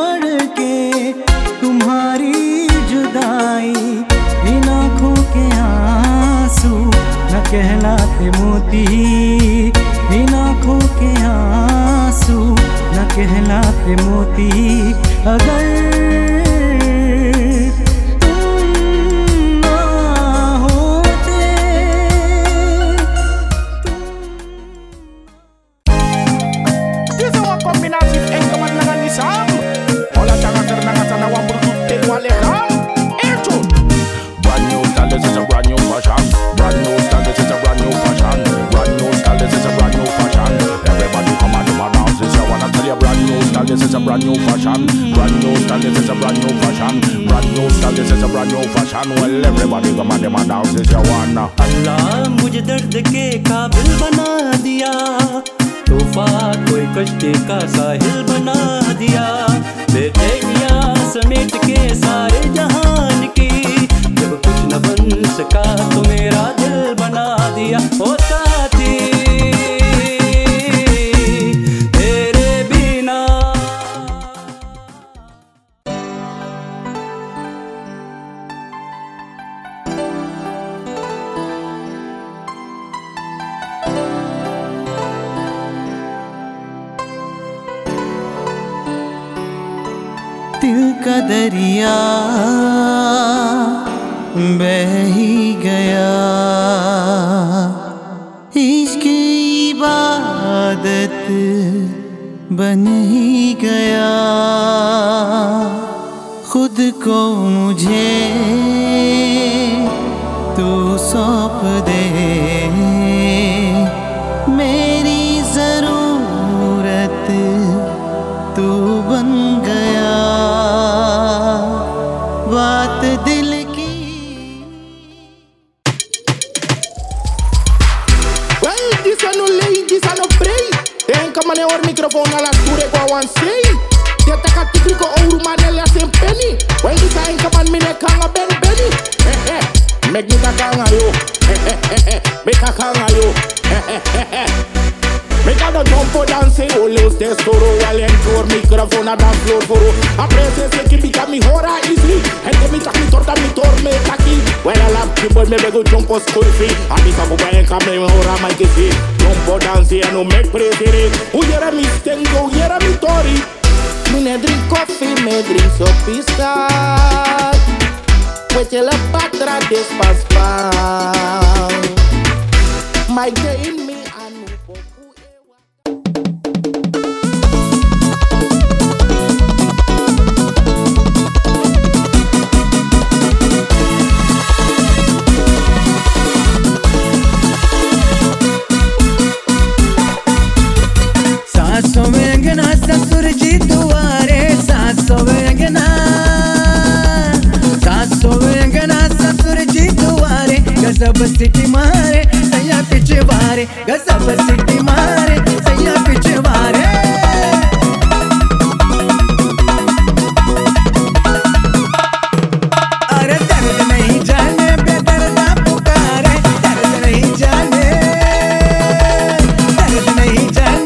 छोड़ के तुम्हारी जुदाई, इन आँखों के आंसू न कहलाते मोती, इन आँखों के आंसू न कहलाते मोती। अगर This is a brand new fashion, brand new style. This is a brand new fashion, brand new style. This is a brand new fashion. Well, everybody come and them and dance this your one. अल्लाह मुझे दर्द के काबिल बना दिया, तोहफा कोई कश्ती का साहिल बना दिया, बेचैनियाँ समेट के सारे जहान की, जब कुछ न बन सका तो मेरा दिल बना दिया। ओ साथी दिल का दरिया बह ही गया, इश्क इबादत बन ही गया, खुद को मुझे तू सौंप दे, मेरी जरूरत तू बन गया, बात दिल की। Well, this one no late, this one no pray. Tem que manejar o microfone na altura igual a sei. Tem que tacar tigre com ouro, manela sem penny. Well, this time que man mine kanga ben benny. Make me ta kanga yo. Make a kanga yo. Make a da jump for dance, o leus testoro, alentor, microphone a dance floor for. A princess que pica me hora easy. And me tak me torta me torme taki. Well, I love you, but me bego jump for school fee. A bisa ko bayan ka me hora my kisi. Jump for dance and no make pretty. Uyera mi stengo, uyera mi tori. Me ne drink coffee, me drink sopiscat. Wete la patra despaspan. My day in me. सासों में अंगना ससुर जी दुआरे, सासों में अंगना, सासों में अंगना ससुर जी दुआरे, गजब सिटी मारे सैया पिछवारे, गजब सिटी मारे सैया पिछवारे। अरे दर्द नहीं जाने बेदर्दा पुकारे, दर्द नहीं जाने, दर्द नहीं जाने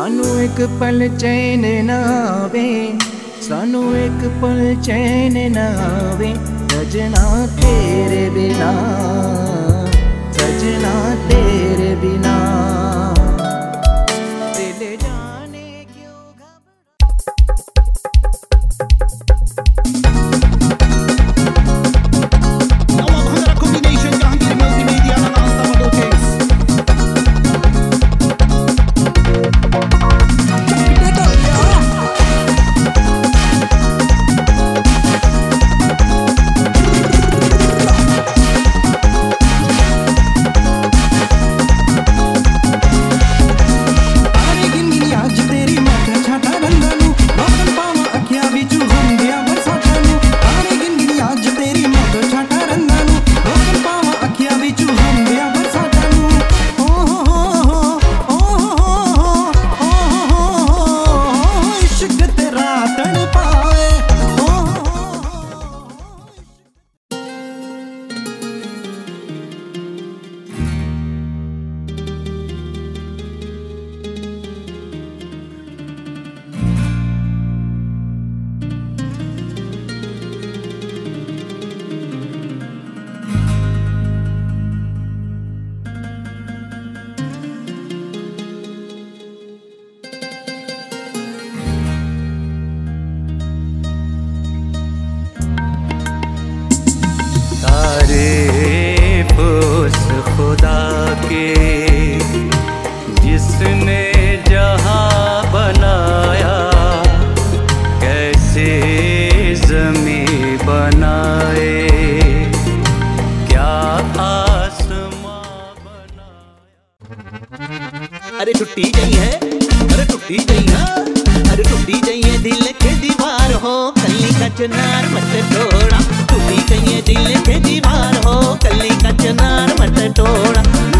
सानू एक पल चैन ना आवे, सानू एक पल चैन ना आवे, सजना तेरे बिना, सजना तेरे बिना। दिल जाने क्यों खुदा के जिसने जहां बनाया, कैसे ज़मीं बनाए, क्या आसमां बनाया। अरे टूटी गई है, अरे टूटी गई है, अरे टूटी गई है दिल के दीवार हो, कली का चनार मत तोड़ा। टूटी गई है दिल के दीवार हो, कली का चनार मत तोड़ा।